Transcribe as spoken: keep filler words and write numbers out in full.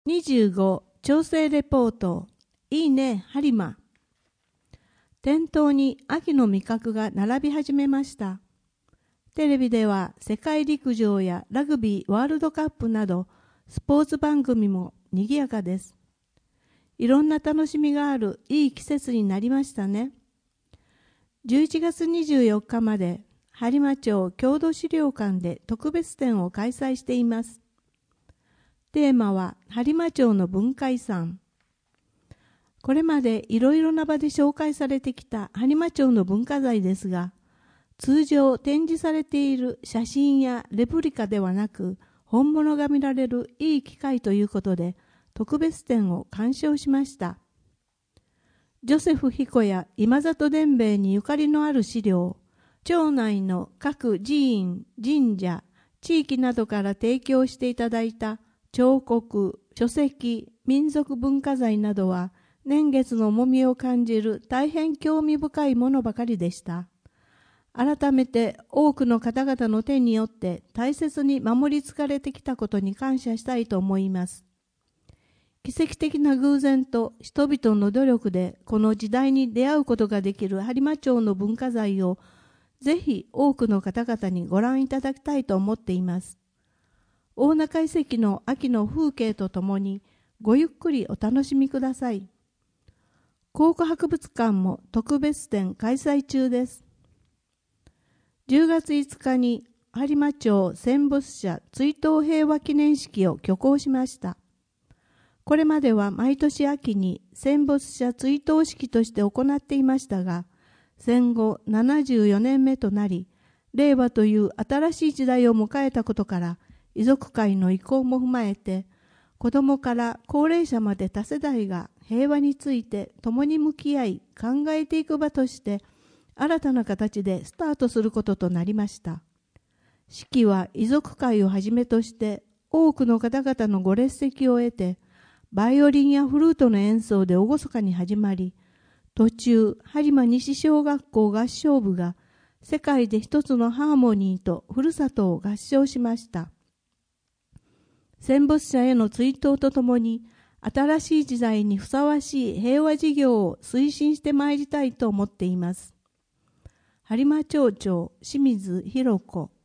にじゅうご調整レポート。いいね播磨。店頭に秋の味覚が並び始めました。テレビでは世界陸上やラグビーワールドカップなどスポーツ番組も賑やかです。いろんな楽しみがあるいい季節になりましたね。じゅういちがつにじゅうよっかまで播磨町郷土資料館で特別展を開催しています。テーマは播磨町の文化遺産。これまでいろいろな場で紹介されてきた播磨町の文化財ですが、通常展示されている写真やレプリカではなく、本物が見られるいい機会ということで、特別展を鑑賞しました。ジョセフ彦や今里伝兵衛にゆかりのある資料、町内の各寺院、神社、地域などから提供していただいた彫刻、書籍、民族文化財などは年月の重みを感じる大変興味深いものばかりでした。改めて多くの方々の手によって大切に守り継がれてきたことに感謝したいと思います。奇跡的な偶然と人々の努力でこの時代に出会うことができる播磨町の文化財をぜひ多くの方々にご覧いただきたいと思っています。大中遺跡の秋の風景とともにごゆっくりお楽しみください。考古博物館も特別展開催中です。じゅうがついつかに播磨町戦没者追悼平和記念式を挙行しました。これまでは毎年秋に戦没者追悼式として行っていましたが、戦後ななじゅうよねんめとなり、令和という新しい時代を迎えたことから、遺族会の意向も踏まえて、子どもから高齢者まで多世代が平和について共に向き合い考えていく場として、新たな形でスタートすることとなりました。式は遺族会をはじめとして多くの方々のご列席を得て、バイオリンやフルートの演奏で厳かに始まり、途中、播磨西小学校合唱部が世界で一つのハーモニーとふるさとを合唱しました。戦没者への追悼とともに、新しい時代にふさわしい平和事業を推進してまいりたいと思っています。播磨町長清水弘子。